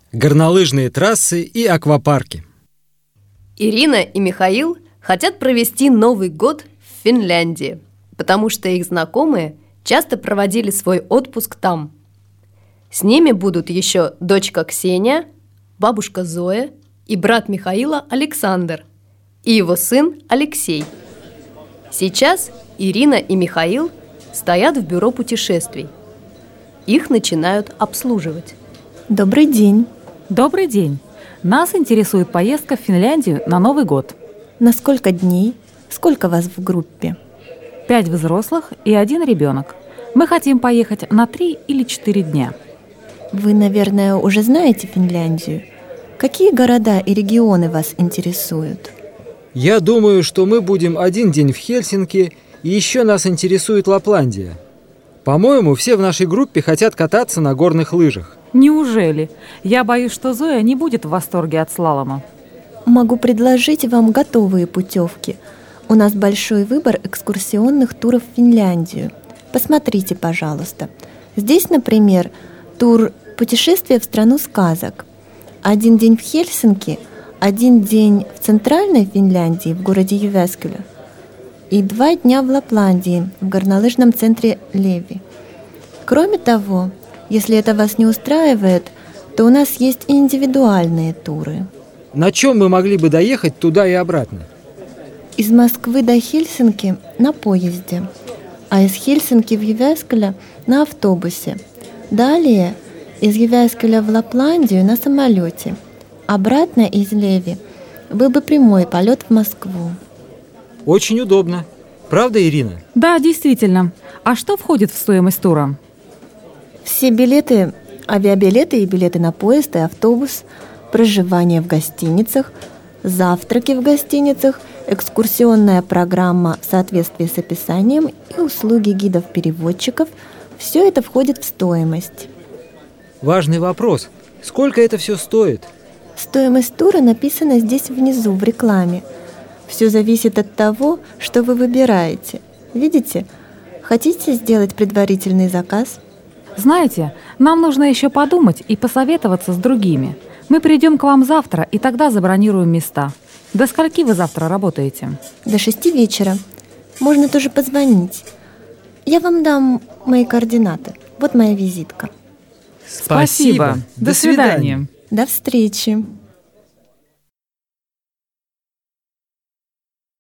горнолыжные трассы и аквапарки. Ирина и Михаил хотят провести Новый год в Финляндии, потому что их знакомые часто проводили свой отпуск там. С ними будут еще дочка Ксения, бабушка Зоя и брат Михаила Александр и его сын Алексей. Сейчас Ирина и Михаил стоят в бюро путешествий. Их начинают обслуживать. Добрый день. Добрый день. Нас интересует поездка в Финляндию на Новый год. На сколько дней? Сколько вас в группе? 5 взрослых и 1 ребенок. Мы хотим поехать на 3 или 4 дня. Вы, наверное, уже знаете Финляндию. Какие города и регионы вас интересуют? Я думаю, что мы будем 1 день в Хельсинки, и еще нас интересует Лапландия. По-моему, все в нашей группе хотят кататься на горных лыжах. Неужели? Я боюсь, что Зоя не будет в восторге от слалома. Могу предложить вам готовые путевки. У нас большой выбор экскурсионных туров в Финляндию. Посмотрите, пожалуйста. Здесь, например, тур «Путешествие в страну сказок». 1 день в Хельсинки, 1 день в центральной Финляндии, в городе Ювескylä, и 2 дня в Лапландии, в горнолыжном центре Леви. Кроме того, если это вас не устраивает, то у нас есть и индивидуальные туры. На чем мы могли бы доехать туда и обратно? Из Москвы до Хельсинки на поезде, а из Хельсинки в Ювескylä на автобусе. Далее из Ювескylä в Лапландию на самолете. Обратно из Леви был бы прямой полет в Москву. Очень удобно. Правда, Ирина? Да, действительно. А что входит в стоимость тура? Все билеты, авиабилеты и билеты на поезд и автобус, проживание в гостиницах, завтраки в гостиницах, экскурсионная программа в соответствии с описанием и услуги гидов-переводчиков – все это входит в стоимость. Важный вопрос. Сколько это все стоит? Стоимость тура написана здесь внизу, в рекламе. Все зависит от того, что вы выбираете. Видите? Хотите сделать предварительный заказ? Знаете, нам нужно еще подумать и посоветоваться с другими. Мы придем к вам завтра и тогда забронируем места. До скольки вы завтра работаете? До 6 вечера. Можно тоже позвонить. Я вам дам мои координаты. Вот моя визитка. Спасибо. До свидания. До встречи.